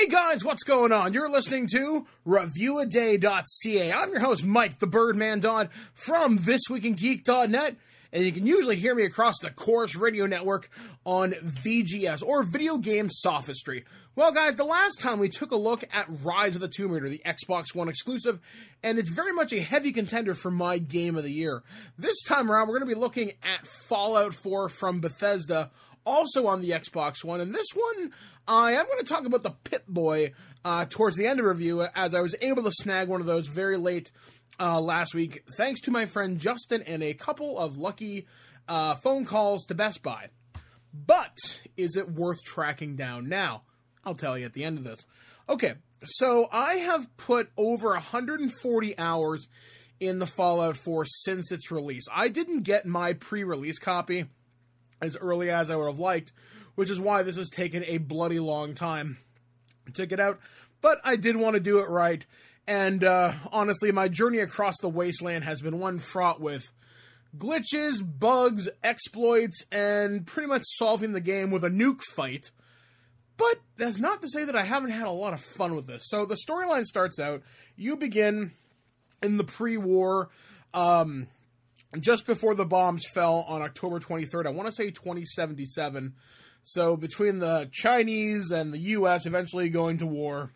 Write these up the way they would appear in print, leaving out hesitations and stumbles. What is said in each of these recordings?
Hey guys, what's going on? You're listening to ReviewAday.ca. I'm your host, Mike the Birdman Dodd from ThisWeekinGeek.net, and you can usually hear me across the Chorus Radio Network on VGS, or Video Game Sophistry. Well guys, the last time we took a look at Rise of the Tomb Raider, the Xbox One exclusive, and it's very much a heavy contender for my Game of the Year. This time around, we're going to be looking at Fallout 4 from Bethesda, also on the Xbox One, and this one, I am going to talk about the Pip-Boy towards the end of the review, as I was able to snag one of those very late last week, thanks to my friend Justin and a couple of lucky phone calls to Best Buy. But, is it worth tracking down now? I'll tell you at the end of this. Okay, so I have put over 140 hours in the Fallout 4 since its release. I didn't get my pre-release copy as early as I would have liked, which is why this has taken a bloody long time to get out, but I did want to do it right, and honestly, my journey across the wasteland has been one fraught with glitches, bugs, exploits, and pretty much solving the game with a nuke fight. But that's not to say that I haven't had a lot of fun with this. So the storyline starts out, you begin in the pre-war, just before the bombs fell on October 23rd, I want to say 2077. So between the Chinese and the US eventually going to war,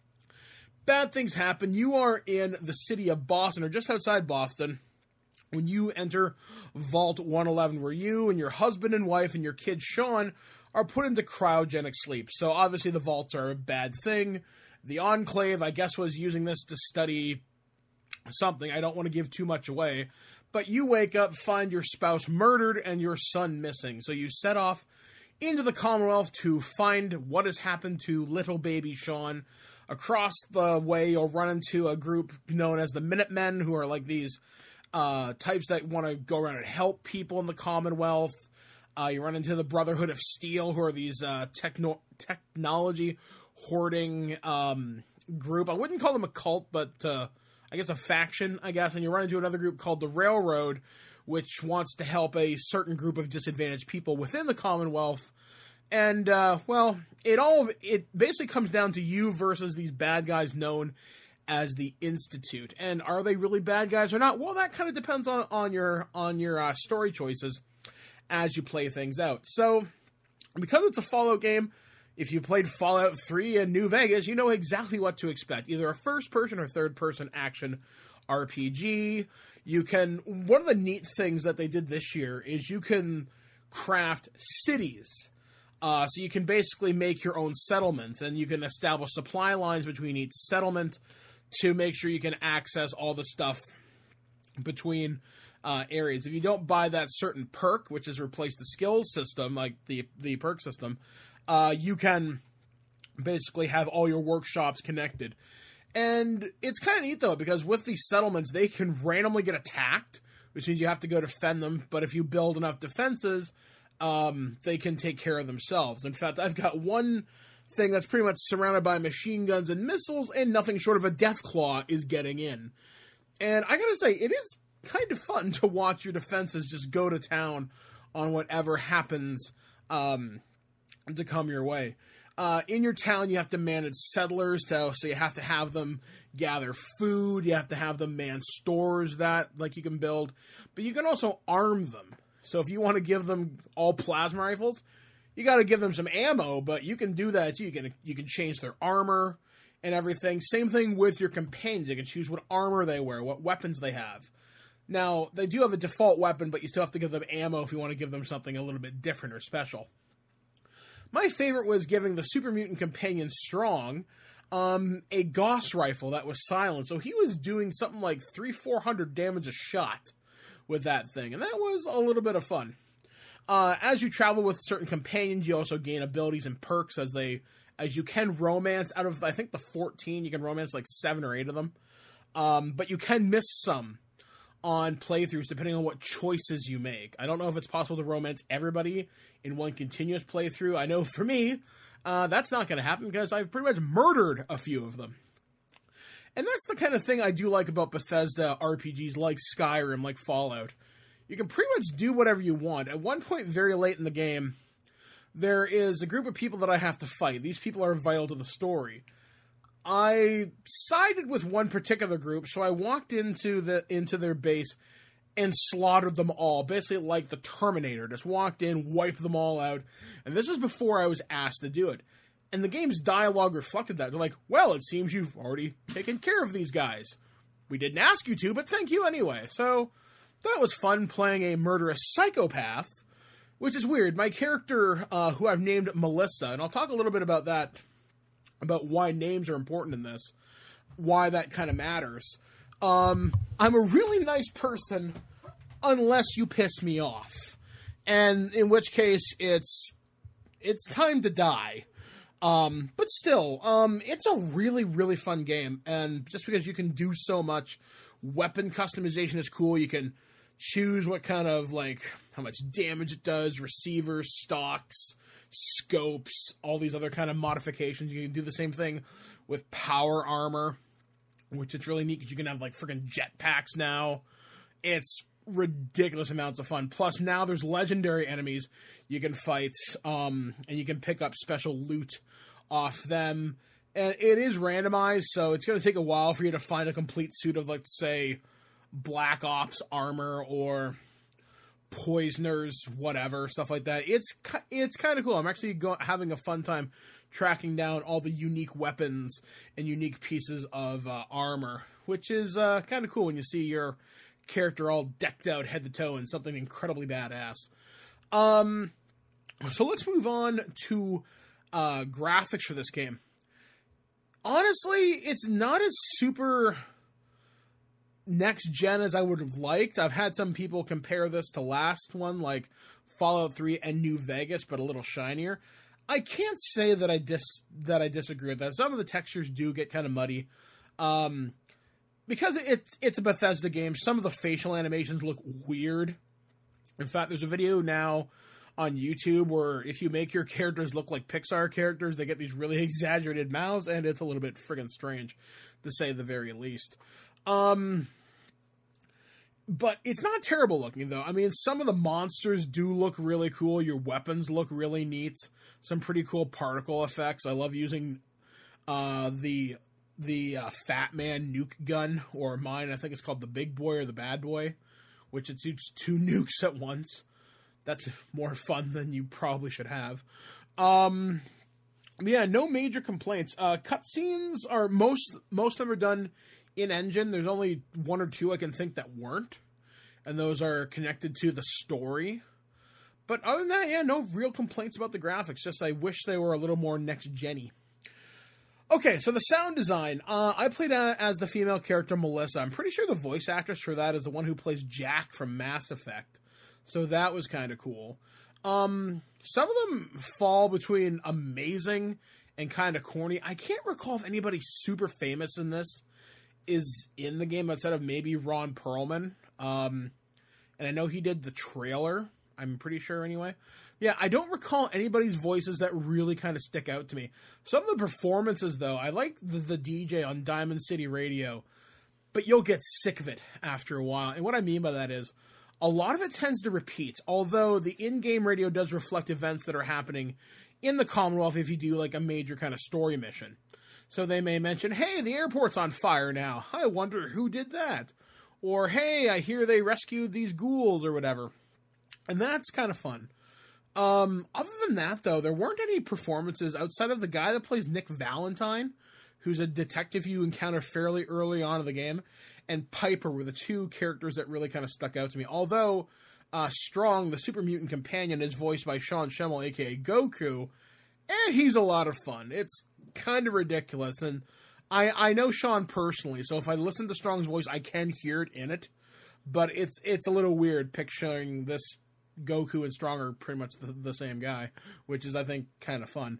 bad things happen. You are in the city of Boston, or just outside Boston, when you enter Vault 111, where you and your husband and wife and your kid Sean are put into cryogenic sleep. So obviously the vaults are a bad thing. The Enclave, I guess, was using this to study something. I don't want to give too much away. But you wake up, find your spouse murdered, and your son missing. So you set off into the Commonwealth to find what has happened to little baby Sean. Across the way, you'll run into a group known as the Minutemen, who are like these types that want to go around and help people in the Commonwealth. You run into the Brotherhood of Steel, who are these technology hoarding group. I wouldn't call them a cult, but I guess a faction, I guess. And you run into another group called the Railroad, which wants to help a certain group of disadvantaged people within the Commonwealth. And, well, it basically comes down to you versus these bad guys known as the Institute. And are they really bad guys or not? Well, that kind of depends on your story choices as you play things out. So, because it's a Fallout game, if you played Fallout 3 in New Vegas, you know exactly what to expect. Either a first-person or third-person action RPG. One of the neat things that they did this year is you can craft cities. So you can basically make your own settlements, and you can establish supply lines between each settlement to make sure you can access all the stuff between areas. If you don't buy that certain perk, which has replaced the skills system, like the perk system, you can basically have all your workshops connected. And it's kind of neat, though, because with these settlements, they can randomly get attacked, which means you have to go defend them. But if you build enough defenses, they can take care of themselves. In fact, I've got one thing that's pretty much surrounded by machine guns and missiles, and nothing short of a Deathclaw is getting in. And I gotta say, it is kind of fun to watch your defenses just go to town on whatever happens to come your way. In your town, you have to manage settlers, so you have to have them gather food, you have to have them man stores that you can build, but you can also arm them. So if you want to give them all plasma rifles, you got to give them some ammo, but you can do that too. You can change their armor and everything. Same thing with your companions. You can choose what armor they wear, what weapons they have. Now, they do have a default weapon, but you still have to give them ammo if you want to give them something a little bit different or special. My favorite was giving the Super Mutant Companion Strong a Gauss rifle that was silent. So he was doing something like 300-400 damage a shot with that thing. And that was a little bit of fun. As you travel with certain companions, you also gain abilities and perks as you can romance. Out of, I think, the 14, you can romance like 7 or 8 of them. But you can miss some on playthroughs depending on what choices you make. I don't know if it's possible to romance everybody in one continuous playthrough. I know for me, that's not going to happen because I've pretty much murdered a few of them. And that's the kind of thing I do like about Bethesda RPGs like Skyrim, like Fallout. You can pretty much do whatever you want. At one point very late in the game, there is a group of people that I have to fight. These people are vital to the story. I sided with one particular group, so I walked into their base and slaughtered them all, basically like the Terminator. Just walked in, wiped them all out, and this is before I was asked to do it. And the game's dialogue reflected that. They're like, well, it seems you've already taken care of these guys. We didn't ask you to, but thank you anyway. So that was fun, playing a murderous psychopath, which is weird. My character, who I've named Melissa, and I'll talk a little bit about that, about why names are important in this, why that kind of matters. I'm a really nice person unless you piss me off. And in which case, it's time to die. But still, it's a really, really fun game. And just because you can do so much, weapon customization is cool. You can choose what kind of, like, how much damage it does, receivers, stocks, scopes, all these other kind of modifications. You can do the same thing with power armor, which it's really neat because you can have, like, freaking jetpacks now. It's ridiculous amounts of fun. Plus, now there's legendary enemies you can fight, and you can pick up special loot off them. And it is randomized, so it's going to take a while for you to find a complete suit of, let's say, Black Ops armor or Poisoners, whatever, stuff like that. It's kind of cool. I'm actually having a fun time tracking down all the unique weapons and unique pieces of armor, which is kind of cool when you see your character all decked out head to toe in something incredibly badass. So let's move on to graphics for this game. Honestly, it's not as super next gen as I would have liked. I've had some people compare this to last one, like Fallout 3 and New Vegas, but a little shinier. I can't say that I disagree with that. Some of the textures do get kind of muddy. Because it's a Bethesda game, some of the facial animations look weird. In fact, there's a video now on YouTube where if you make your characters look like Pixar characters, they get these really exaggerated mouths, and it's a little bit friggin' strange, to say the very least. But it's not terrible looking, though. I mean, some of the monsters do look really cool. Your weapons look really neat. Some pretty cool particle effects. I love using the Fat Man nuke gun, or mine, I think it's called the Big Boy or the Bad Boy, which it shoots 2 nukes at once. That's more fun than you probably should have. Yeah, no major complaints. Cutscenes are most of them are done in engine. There's only 1 or 2 I can think that weren't, and those are connected to the story. But other than that, yeah, no real complaints about the graphics. Just I wish they were a little more next-gen-y. Okay, so the sound design. I played as the female character Melissa. I'm pretty sure the voice actress for that is the one who plays Jack from Mass Effect. So that was kind of cool. Some of them fall between amazing and kind of corny. I can't recall if anybody super famous in this is in the game outside of maybe Ron Perlman. And I know he did the trailer. I'm pretty sure anyway. Yeah, I don't recall anybody's voices that really kind of stick out to me. Some of the performances, though, I like the DJ on Diamond City Radio, but you'll get sick of it after a while. And what I mean by that is, a lot of it tends to repeat, although the in-game radio does reflect events that are happening in the Commonwealth if you do like a major kind of story mission. So they may mention, hey, the airport's on fire now. I wonder who did that. Or, hey, I hear they rescued these ghouls or whatever. And that's kind of fun. Other than that, though, there weren't any performances outside of the guy that plays Nick Valentine, who's a detective you encounter fairly early on in the game, and Piper were the 2 characters that really kind of stuck out to me. Although, Strong, the super mutant companion, is voiced by Sean Schemmel, a.k.a. Goku, and he's a lot of fun. It's kind of ridiculous, and I know Sean personally, so if I listen to Strong's voice, I can hear it in it, but it's a little weird picturing this Goku and Strong are pretty much the same guy, which is, I think, kind of fun.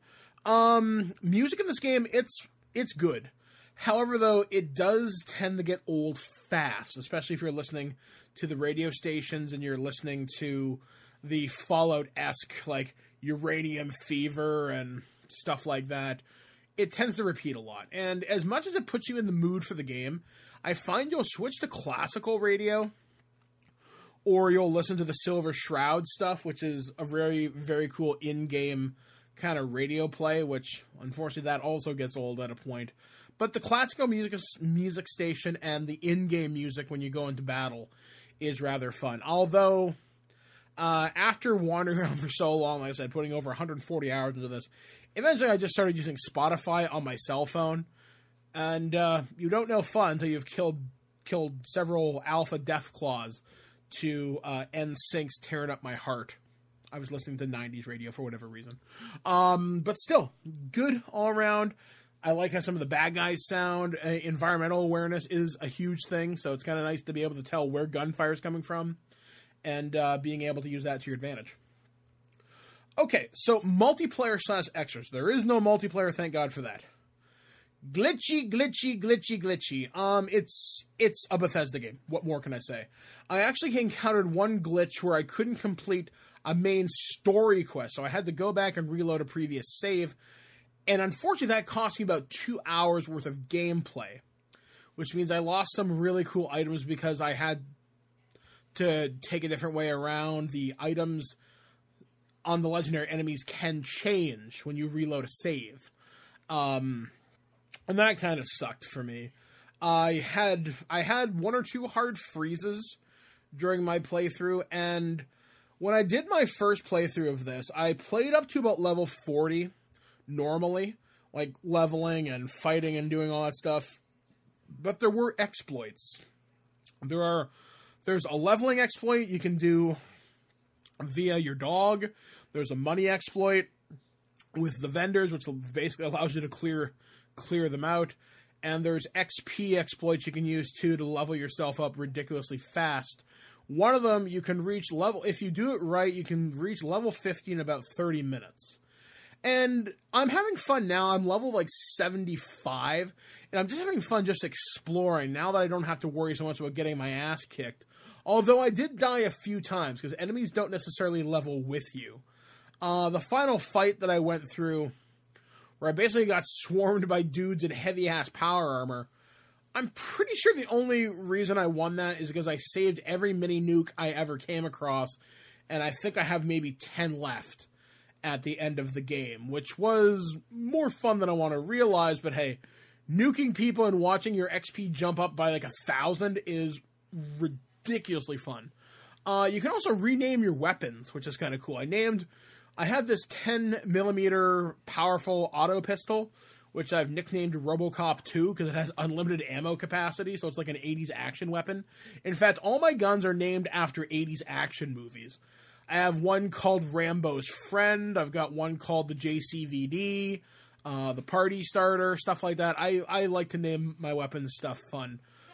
Music in this game, it's good. However, though, it does tend to get old fast, especially if you're listening to the radio stations and you're listening to the Fallout-esque, like, Uranium Fever and stuff like that. It tends to repeat a lot. And as much as it puts you in the mood for the game, I find you'll switch to classical radio, or you'll listen to the Silver Shroud stuff, which is a very, very cool in-game kind of radio play, which, unfortunately, that also gets old at a point. But the classical music station and the in-game music when you go into battle is rather fun. Although, after wandering around for so long, like I said, putting over 140 hours into this, eventually I just started using Spotify on my cell phone. And you don't know fun until you've killed several alpha Deathclaws to NSYNC's Tearing Up My Heart. I was listening to 90s radio for whatever reason. But still, good all around. I like how some of the bad guys sound. Environmental awareness is a huge thing, so it's kind of nice to be able to tell where gunfire is coming from and being able to use that to your advantage. Okay, so multiplayer / extras. There is no multiplayer, thank God for that. Glitchy. It's a Bethesda game. What more can I say? I actually encountered one glitch where I couldn't complete a main story quest, so I had to go back and reload a previous save, and unfortunately that cost me about 2 hours worth of gameplay, which means I lost some really cool items because I had to take a different way around. The items on the legendary enemies can change when you reload a save. And that kind of sucked for me. I had 1 or 2 hard freezes during my playthrough, and when I did my first playthrough of this, I played up to about level 40 normally, like leveling and fighting and doing all that stuff. But there were exploits. There's a leveling exploit you can do via your dog. There's a money exploit with the vendors, which basically allows you to clear them out. And there's XP exploits you can use too to level yourself up ridiculously fast. One of them, you can reach level, if you do it right, you can reach level 50 in about 30 minutes. And I'm having fun now. I'm level like 75, and I'm just having fun just exploring now that I don't have to worry so much about getting my ass kicked. Although I did die a few times, because enemies don't necessarily level with you. The final fight that I went through, where I basically got swarmed by dudes in heavy-ass power armor, I'm pretty sure the only reason I won that is because I saved every mini nuke I ever came across, and I think I have maybe 10 left at the end of the game, which was more fun than I want to realize, but hey, nuking people and watching your XP jump up by like 1,000 is ridiculously fun. You can also rename your weapons, which is kind of cool. I had this 10mm powerful auto pistol, which I've nicknamed RoboCop 2 because it has unlimited ammo capacity, so it's like an 80s action weapon. In fact, all my guns are named after 80s action movies. I have one called Rambo's Friend, I've got one called the JCVD, the Party Starter, stuff like that. I like to name my weapons stuff fun.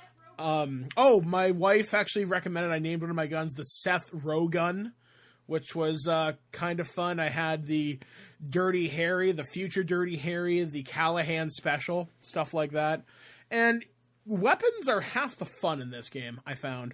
My wife actually recommended I named one of my guns the Seth Rogun, which was kind of fun. I had the Dirty Harry, the future Dirty Harry, the Callahan Special, stuff like that. And weapons are half the fun in this game, I found.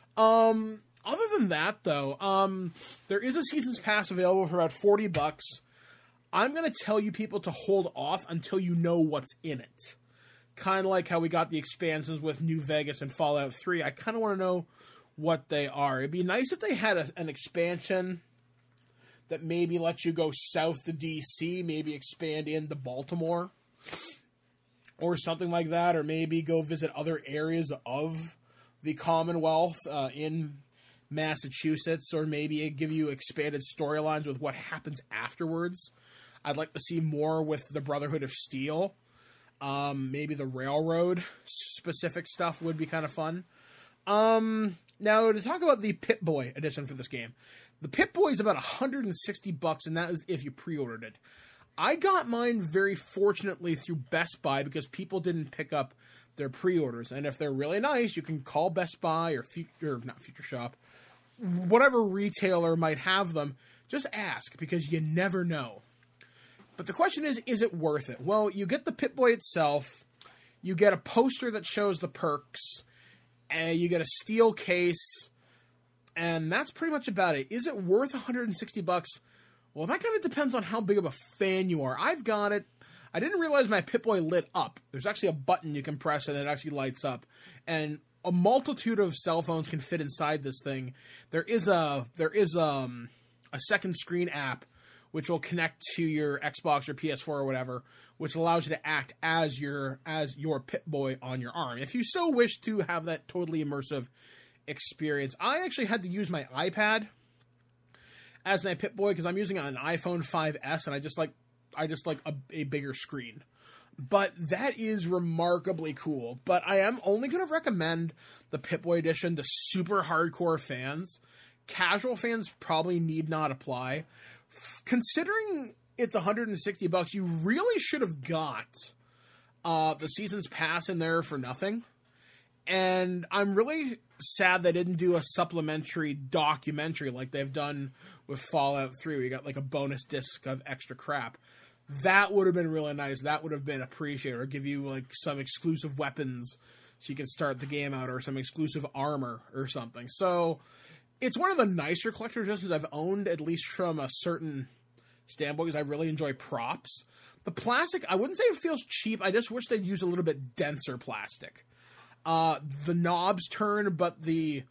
Other than that, though, there is a Seasons Pass available for about $40. I'm going to tell you people to hold off until you know what's in it. Kind of like how we got the expansions with New Vegas and Fallout 3. I kind of want to know what they are. It'd be nice if they had an expansion that maybe lets you go south to DC, maybe expand into Baltimore or something like that, or maybe go visit other areas of the Commonwealth in Massachusetts, or maybe give you expanded storylines with what happens afterwards. I'd like to see more with the Brotherhood of Steel. Maybe the Railroad specific stuff would be kind of fun. Now, to talk about the Pip-Boy edition for this game. The Pip-Boy is about $160, and that is if you pre-ordered it. I got mine very fortunately through Best Buy because people didn't pick up their pre-orders. And if they're really nice, you can call Best Buy or not Future Shop, whatever retailer might have them. Just ask, because you never know. But the question is it worth it? Well, you get the Pip-Boy itself, you get a poster that shows the perks, and you get a steel case, and that's pretty much about it. Is it worth $160? Well, that kind of depends on how big of a fan you are. I've got it. I didn't realize my Pip-Boy lit up. There's actually a button you can press and it actually lights up. And a multitude of cell phones can fit inside this thing. There is a second screen app which will connect to your Xbox or PS4 or whatever, which allows you to act as your Pip-Boy on your arm. If you so wish to have that totally immersive experience. I actually had to use my iPad as my Pip-Boy because I'm using an iPhone 5S and I just like a bigger screen. But that is remarkably cool. But I am only going to recommend the Pip-Boy edition to super hardcore fans. Casual fans probably need not apply. Considering it's $160, you really should have got the Season's Pass in there for nothing. And I'm really sad they didn't do a supplementary documentary like they've done with Fallout 3. We got like a bonus disc of extra crap. That would have been really nice. That would have been appreciated. Or give you like some exclusive weapons so you can start the game out, or some exclusive armor or something. So it's one of the nicer collector's editions I've owned, at least from a certain standpoint, because I really enjoy props. The plastic, I wouldn't say it feels cheap. I just wish they'd use a little bit denser plastic. The knobs turn, but the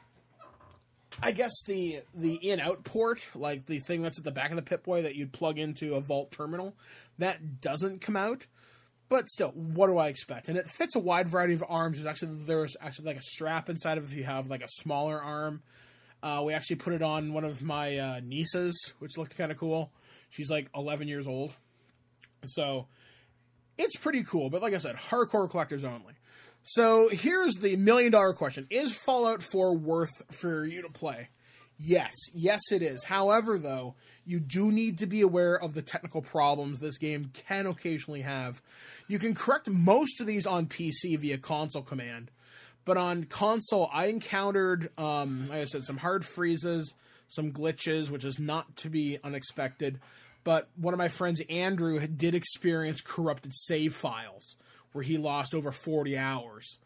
in-out port, like the thing that's at the back of the Pip-Boy that you'd plug into a Vault terminal, that doesn't come out. But still, what do I expect? And it fits a wide variety of arms. There's actually like a strap inside of it if you have like a smaller arm. We actually put it on one of my nieces, which looked kind of cool. She's like 11 years old. So it's pretty cool. But like I said, hardcore collectors only. So here's the $1 million question. Is Fallout 4 worth for you to play? Yes. Yes, it is. However, though, you do need to be aware of the technical problems this game can occasionally have. You can correct most of these on PC via console command. But on console, I encountered, like I said, some hard freezes, some glitches, which is not to be unexpected. But one of my friends, Andrew, did experience corrupted save files, where he lost over 40 hours.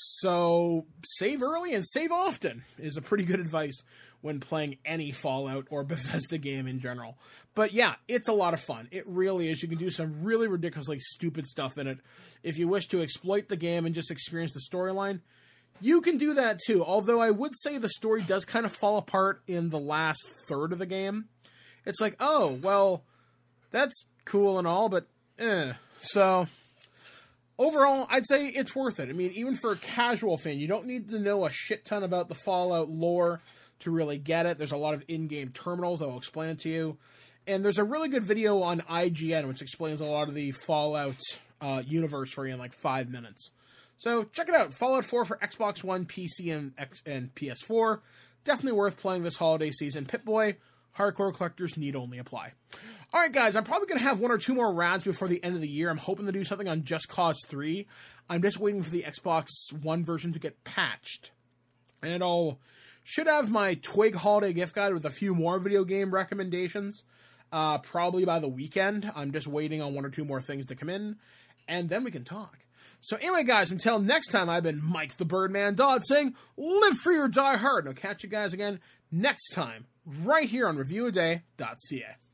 So save early and save often is a pretty good advice when playing any Fallout or Bethesda game in general. But yeah, it's a lot of fun. It really is. You can do some really ridiculously stupid stuff in it. If you wish to exploit the game and just experience the storyline, you can do that too. Although I would say the story does kind of fall apart in the last third of the game. It's like, oh, well, that's cool and all, but So overall, I'd say it's worth it. I mean, even for a casual fan, you don't need to know a shit ton about the Fallout lore to really get it. There's a lot of in-game terminals that will explain it to you. And there's a really good video on IGN which explains a lot of the Fallout universe for you in like 5 minutes. So check it out. Fallout 4 for Xbox One, PC, and PS4. Definitely worth playing this holiday season. Pip-Boy, hardcore collectors need only apply. All right, guys, I'm probably going to have 1 or 2 more rounds before the end of the year. I'm hoping to do something on Just Cause 3. I'm just waiting for the Xbox One version to get patched. And I'll should have my Twig holiday gift guide with a few more video game recommendations probably by the weekend. I'm just waiting on 1 or 2 more things to come in, and then we can talk. So anyway, guys, until next time, I've been Mike the Birdman Dodd saying, live free or die hard. And I'll catch you guys again next time, right here on ReviewAday.ca.